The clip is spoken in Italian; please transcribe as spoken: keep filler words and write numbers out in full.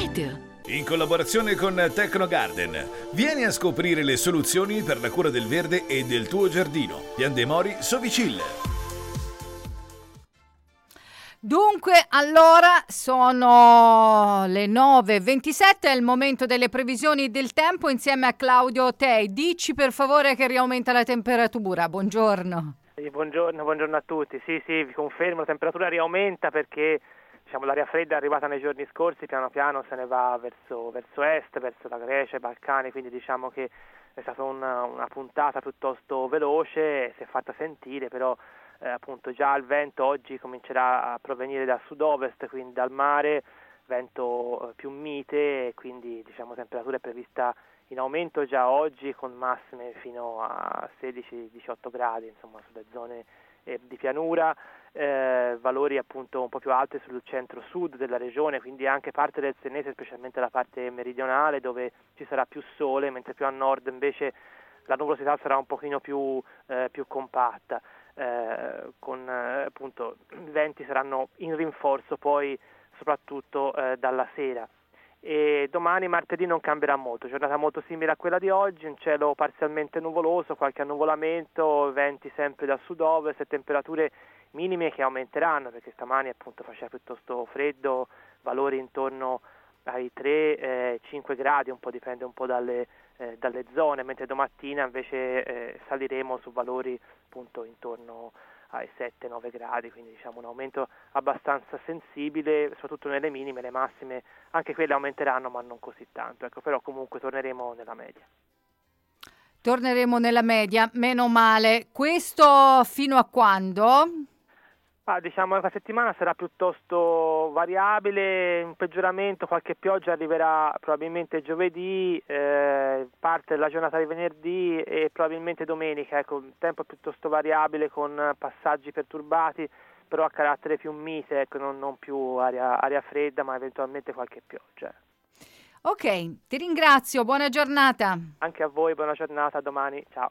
it. In collaborazione con Tecnogarden, vieni a scoprire le soluzioni per la cura del verde e del tuo giardino. Pian de Mori, Sovicil. Dunque, allora sono le nove e ventisette, è il momento delle previsioni del tempo insieme a Claudio Tei. Dici per favore che riaumenta la temperatura. Buongiorno. Sì, buongiorno, buongiorno a tutti. Sì, sì, vi confermo, la temperatura riaumenta perché diciamo l'aria fredda è arrivata nei giorni scorsi, piano piano se ne va verso, verso est, verso la Grecia, i Balcani, quindi diciamo che è stata una, una puntata piuttosto veloce, si è fatta sentire, però Eh, appunto già il vento oggi comincerà a provenire da sud-ovest, quindi dal mare, vento eh, più mite, quindi diciamo temperatura è prevista in aumento già oggi con massime fino a sedici diciotto gradi, insomma sulle zone eh, di pianura, eh, valori appunto un po' più alti sul centro-sud della regione, quindi anche parte del Sennese, specialmente la parte meridionale dove ci sarà più sole, mentre più a nord invece la nuvolosità sarà un pochino più, eh, più compatta. Eh, con eh, appunto i venti saranno in rinforzo poi soprattutto eh, dalla sera, e domani martedì non cambierà molto, giornata molto simile a quella di oggi, un cielo parzialmente nuvoloso, qualche annuvolamento, venti sempre dal sud-ovest e temperature minime che aumenteranno perché stamani appunto faceva piuttosto freddo, valori intorno ai tre cinque gradi, un po' dipende un po' dalle Eh, dalle zone, mentre domattina invece eh, saliremo su valori appunto intorno ai sette nove gradi, quindi diciamo un aumento abbastanza sensibile, soprattutto nelle minime, le massime anche quelle aumenteranno ma non così tanto, ecco, però comunque torneremo nella media. Torneremo nella media, meno male. Questo fino a quando? Ah, diciamo che la settimana sarà piuttosto variabile, un peggioramento, qualche pioggia arriverà probabilmente giovedì, eh, parte della giornata di venerdì e probabilmente domenica, ecco, il tempo è piuttosto variabile con passaggi perturbati, però a carattere più mite, ecco, non, non più aria, aria fredda, ma eventualmente qualche pioggia. Ok, ti ringrazio, buona giornata. Anche a voi, buona giornata, a domani, ciao.